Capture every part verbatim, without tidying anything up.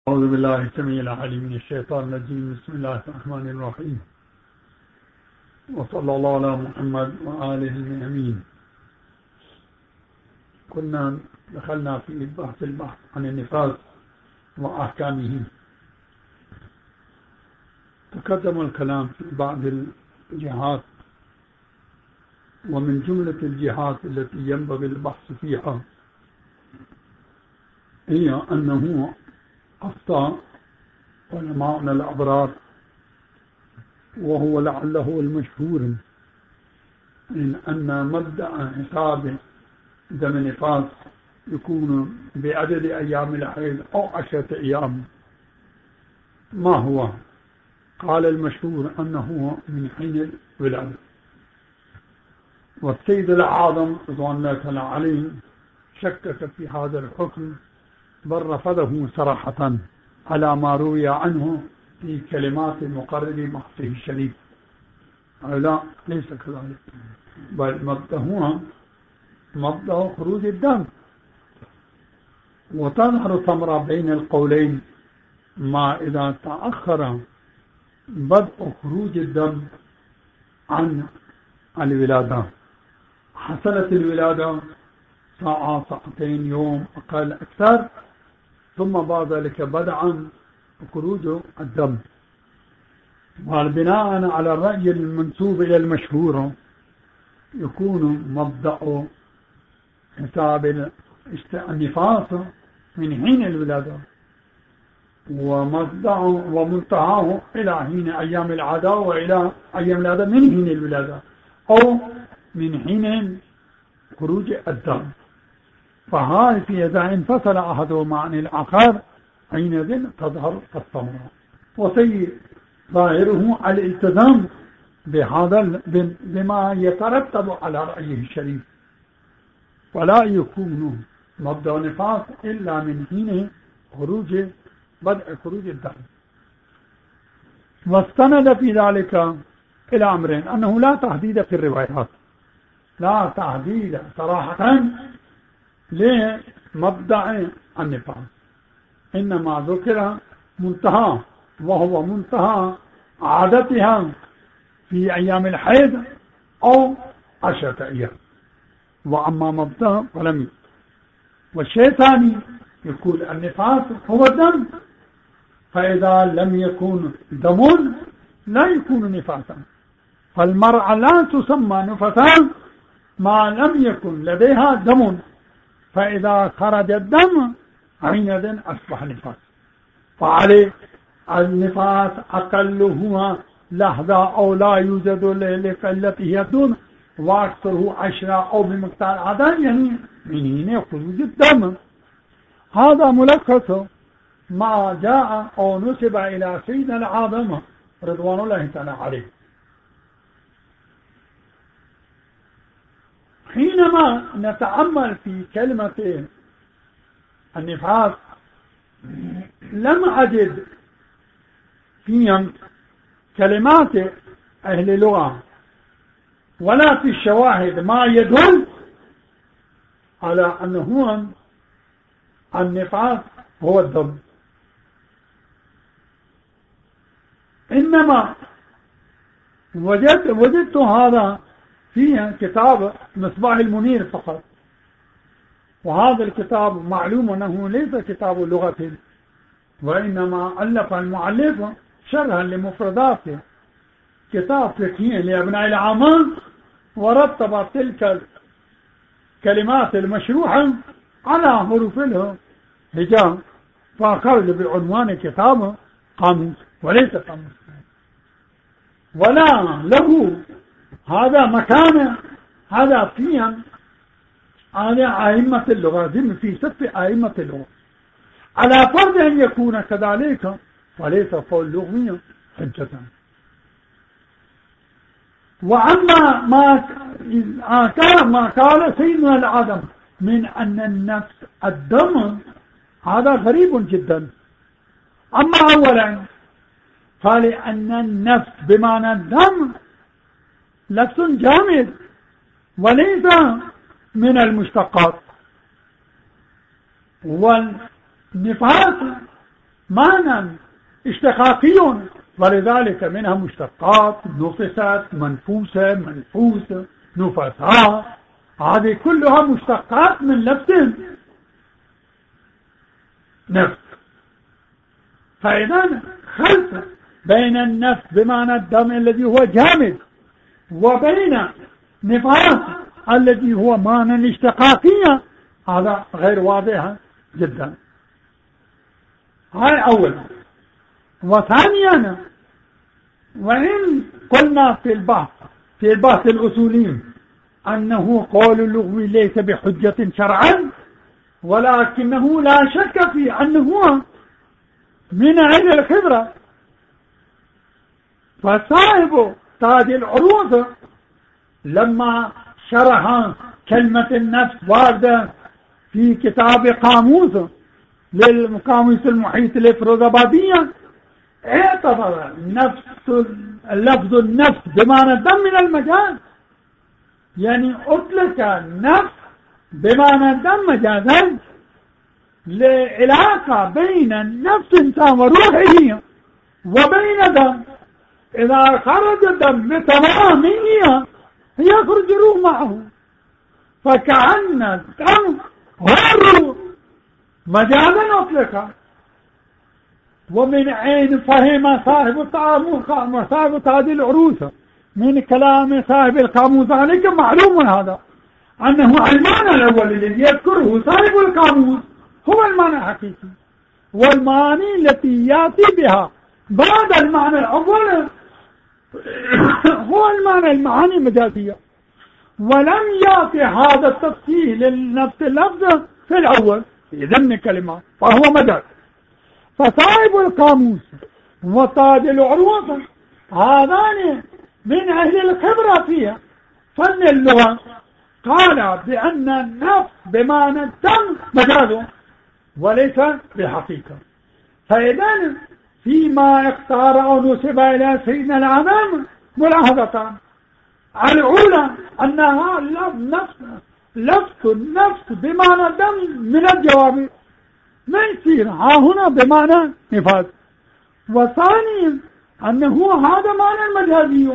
أعوذ بالله السميع العليم من الشيطان الرجيم. بسم الله الرحمن الرحيم، وصلى الله على محمد وآله الأمين. كنا دخلنا في بحث البحث عن النفاس وأحكامه. تقدم الكلام في بعض الجهات، ومن جملة الجهات التي ينبغي البحث فيها هي أنه أفتى علماؤنا الأبرار، وهو لعله المشهور، من أن مبدأ حساب دم النفاس يكون بعدد أيام الحيض أو عشرة أيام. ما هو؟ قال المشهور أنه من حين الولادة، والسيد الأعظم رضوان الله تعالى عليه شكك في هذا الحكم، بل رفضه صراحة على ما روي عنه في كلمات مقرر بحثه الشريف. لا، ليس كذلك، بل مبدأ هو مبدأ خروج الدم، وتظهر ثمرة بين القولين ما إذا تأخر بدء خروج الدم عن الولادة. حصلت الولادة ساعة ساعتين يوم أقل أكثر، ثم بعد ذلك بدأ خروج الدم. وبناء على الرأي المنسوب إلى المشهور يكون مبدأ حساب النفاس من حين الولادة، ومبدأ ومنتهاه إلى حين أيام العادة، وإلى أيام العادة من حين الولادة أو من حين خروج الدم. فهذه إذا انفصل أحدهما عن الآخر حينئذ تظهر الثمرة. وسيء ظاهره الالتزام بهذا بما يترتب على رأيه الشريف، ولا يكون مبدأ نفاس إلا من حين خروج بدء خروج الدم. واستند في ذلك إلى أمرين: أنه لا تحديد في الروايات، لا تحديد صراحة لمبدأ النفاس، إنما ذكر منتهى، وهو منتهى عادتها في أيام الحيض أو عشرة أيام. وأما مبدأ فلم. والشيء الثاني يقول النفاس هو الدم، فإذا لم يكن دم لا يكون نفاسا، فالمرأة لا تسمى نفسا ما لم يكن لديها دم، فإذا خرج الدم حينئذ أصبح نفاس. فعليه النفاس أقله لحظة أو لا يوجد لقلته دون، وأكثره عشرة أو بمقدار عدد، يعني من هنا خروج الدم. هذا ملخص ما جاء أو نسب إلى سيدنا العظم رضوان الله تعالى عليه. حينما نتأمل في كلمة النفاس لم أجد فيهم كلمات أهل اللغة ولا في الشواهد ما يدل على أنه النفاس هو الدم، إنما وجدت, وجدت هذا في كتاب مصباح المنير فقط. وهذا الكتاب معلوم أنه ليس كتاب لغة، وإنما ألف المؤلف شرحا لمفرداته، كتاب فقهي لأبناء العامة، ورتب تلك الكلمات المشروحة على حروف الهجاء، فأخرج بعنوان كتاب قاموس، وليس قاموس، ولا له هذا مكان، هذا فيها على أئمة اللغة، في ست أئمة اللغة، على فرض أن يكون كذلك، وليس قول لغوي حجة. وأما ما كان ما قال سيدنا العظم من أن النفس الدم، هذا غريب جدا. أما أولا فلأن النفس بمعنى الدم لفظ جامد وليس من المشتقات، والنفاس معنى اشتقاقي، ولذلك منها مشتقات نفست، منفوسة، منفوسة، نفساء، هذه كلها مشتقات من لفظ نفس. فإذا خلط بين النفس بمعنى الدم الذي هو جامد وبين نفاس الذي هو معنى اشتقاقية، هذا غير واضح جدا. هاي أولا. وثانيا، وإن قلنا في البحث في البحث الأصولي أنه قول اللغوي ليس بحجة شرعا، ولكنه لا شك في أنه من أهل الخبرة، فصاحب تاج العروض لما شرح كلمة النفس واردة في كتاب قاموس للقاموس المحيط الإفروزابادية، اعتبر نفس اللفظ النفس بمعنى الدم من المجاز، يعني أطلق النفس بمعنى الدم مجازا لعلاقة بين النفس إنسان وروحه وبين دم. إذا خرج الدم بتمامه يخرج روح معه، فكأن الدم هو الروح مجازا أطلق. ومن عين فهم صاحب القاموس صاحب تاج العروس من كلام صاحب القاموس ذلك معلوم هذا أنه المعنى الأول الذي يذكره صاحب القاموس هو المعنى الحقيقي، والمعاني التي يأتي بها بعد المعنى الأول هو المعنى المعاني المجازية، ولم يأتي هذا التفصيل لنفس اللفظ في الأول في ضمن كلمات، فهو مجاز. فصاحب القاموس وتاج العروض هذان من أهل الخبرة فيها فن اللغة، قال بأن النفس بمعنى الدم مجاز وليس بحقيقة. فإذا فيما اختار أو نسب إلى سيدنا العمام ملاحظتان: الأولى أنها نفس لفظ النفس بمعنى الدم من الجواب من يصير ها هنا بمعنى نفاذ، وثانيا أنه هذا معنى المجازي،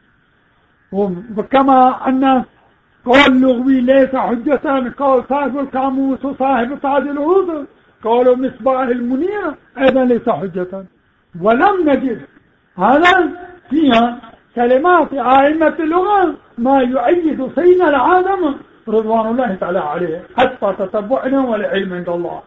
وكما أن قول لغوي ليس حجة قول صاحب القاموس وصاحب تاج العروض قول مصباح المنير أيضا ليس حجة. ولم نجد هذا فيها كلمات أئمة اللغة ما يؤيد سيدنا العالم رضوان الله تعالى عليه حتى تتبعنا والعلم عند الله.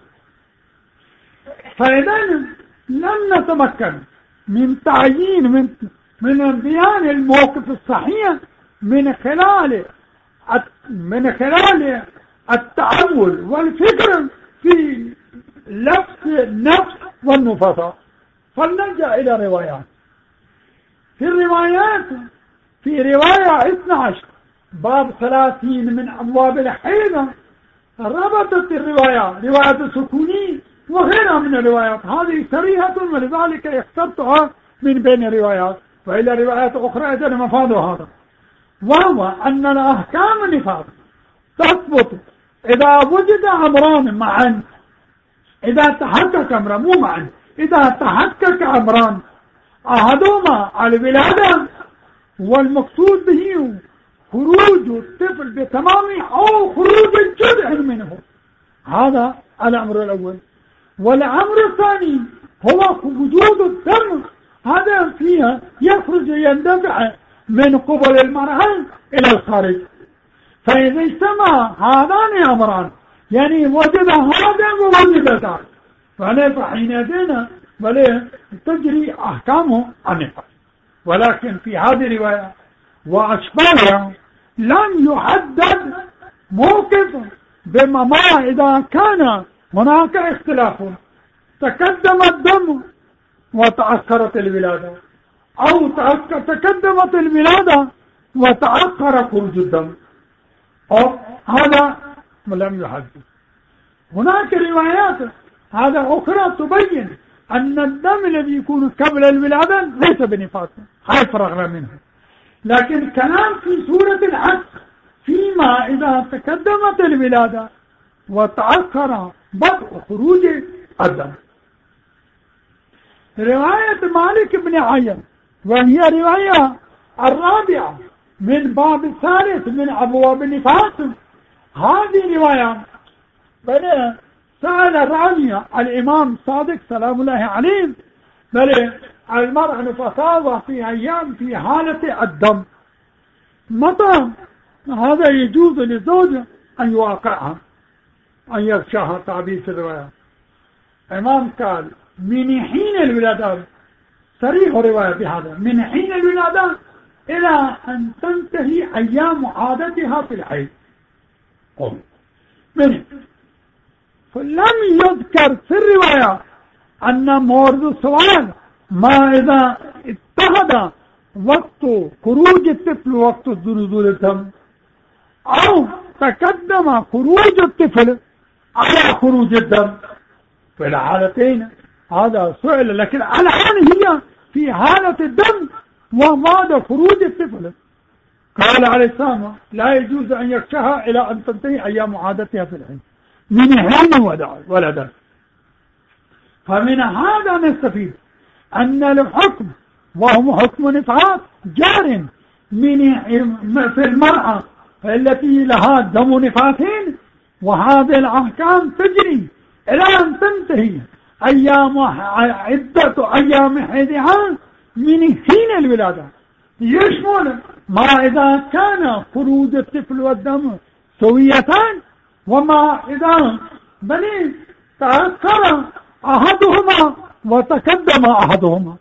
فإذا لم نتمكن من تعيين من من بيان الموقف الصحيح من خلال من خلال التأمل والفكر في لفظ النفس والنفساء، فلنرجع إلى روايات. في الروايات في رواية اثني عشر باب ثلاثين من أبواب الحيضة ربطت الرواية رواية سكوني وغيرها من الروايات، هذه صريحة ولذلك اخترتها من بين الروايات، وإلى روايات أخرى أيضا مفاد هذا، وهو أن الأحكام النفاذ تثبت إذا وجد أمران معا، إذا تحقق أمران مو معا، إذا تحقق أمران أحدهما الولادة والمقصود به خروج الطفل بتمامه أو خروج الجزء منه، هذا الأمر الأول. والأمر الثاني هو وجود الدم، هذا فيها يخرج يندفع من قبل المرأة إلى الخارج. فإذا اجتمع هذان أمران يعني وجد هذا ووجد ذاك، فحينئذ ولا تجري أحكامه النفاذ. ولكن في هذه الرواية وأشباهها لم يحدد موقف بما إذا كان هناك اختلاف تقدم الدم وتأخرت الولادة، أو تقدمت الولادة وتأخر خروج الدم، أو هذا لم يحدد. هناك روايات هذا أخرى تبين أن الدم الذي يكون قبل الولادة ليس بنفاس، هاي فرغنا منه. لكن كلام في سورة العكس فيما إذا تقدمت الولادة وتأخر بدء خروج الدم. رواية مالك بن عيان وهي رواية الرابعة من باب الثالث من أبواب النفاس. هذه رواية بل سأل الرابعة الإمام صادق سلام الله عليه بل المرأة نفساها في أيام في حالة الدم متى هذا يجوز للزوج أن يواقعها أن يغشاها تعبير في الرواية. إمام قال من حين الولادة صريح رواية بهذا من حين الولادة إلى أن تنتهي أيام عادتها في الحيض. من فلم يذكر في الرواية أن مورد السؤال ما إذا اتخذ وقت خروج الطفل وقت نزول الدم أو تقدم خروج الطفل على خروج الدم في الحالتين هذا سؤال، لكن الآن هي في حالة الدم وبعد خروج الطفل قال عليه السلام لا يجوز أن يكشها إلى أن تنتهي أيام عادتها في الحين من حين ولدت. فمن هذا نستفيد أن الحكم وهو حكم نفاس جار من في المرأة التي لها دم نفاسين، وهذه الأحكام تجري إلى أن تنتهي أيام عدة أيام حيضها من حين الولادة، يشمل ما إذا كان خروج الطفل والدم سويتان وما إذا بني تأخر أحدهما وتقدم أحدهما.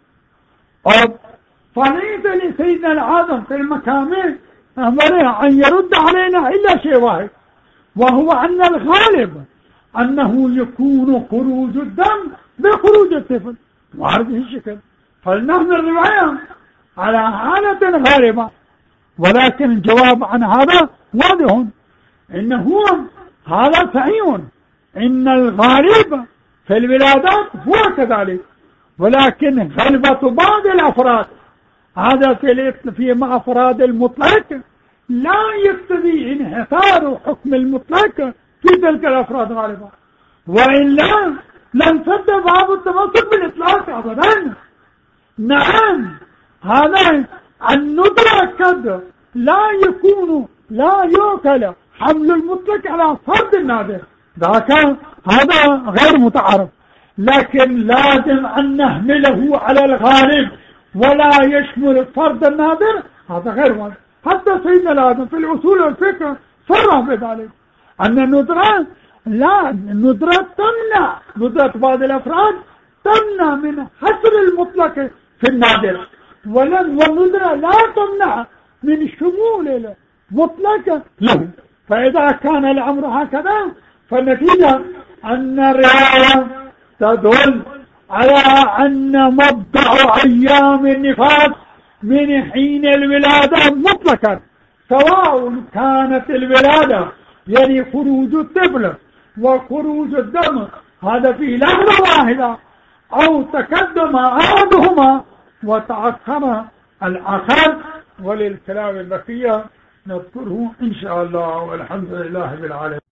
فليس لسيدنا العظم في المكامل أن يرد علينا إلا شيء واحد، وهو أن الغالب أنه يكون خروج الدم بخروج الطفل وهذه الشكل، فلنحن الرواية على حالة غالبة، ولكن الجواب عن هذا واضح إنه هذا صحيح إن الغالب في الولادات هو كذلك، ولكن غلبة بعض الأفراد هذا في مع أفراد المطلق لا يقتضي انحصار حكم المطلق في تلك الأفراد غالبا، وإلا لن سد باب التمسك بالإطلاق أبدا. نعم هذا الندرة قد لا يكون لا يوكل حمل المطلق على فرد النادر، ذاك هذا غير متعارف، لكن لازم أن نحمله على الغالب ولا يشمل فرد النادر، هذا غير واضح. حتى سيدنا الآدم في الأصول والفقه صرح بذلك أن الندرة لا الندرة تمنع ندرة بعض الأفراد تمنع من حصر المطلق في النادر، ولن والندرة لا تمنع من شمول المطلق له. فإذا كان الأمر هكذا فالنتيجة أن الرواية تدل على أن مبدأ أيام النفاس من حين الولادة مطلقا، سواء كانت الولادة يعني خروج الطفل وخروج الدم هذا في لحظة واحدة، أو تقدم أحدهما وتأخر الآخر. وللكلام البقية نذكره إن شاء الله، والحمد لله بالعالمين.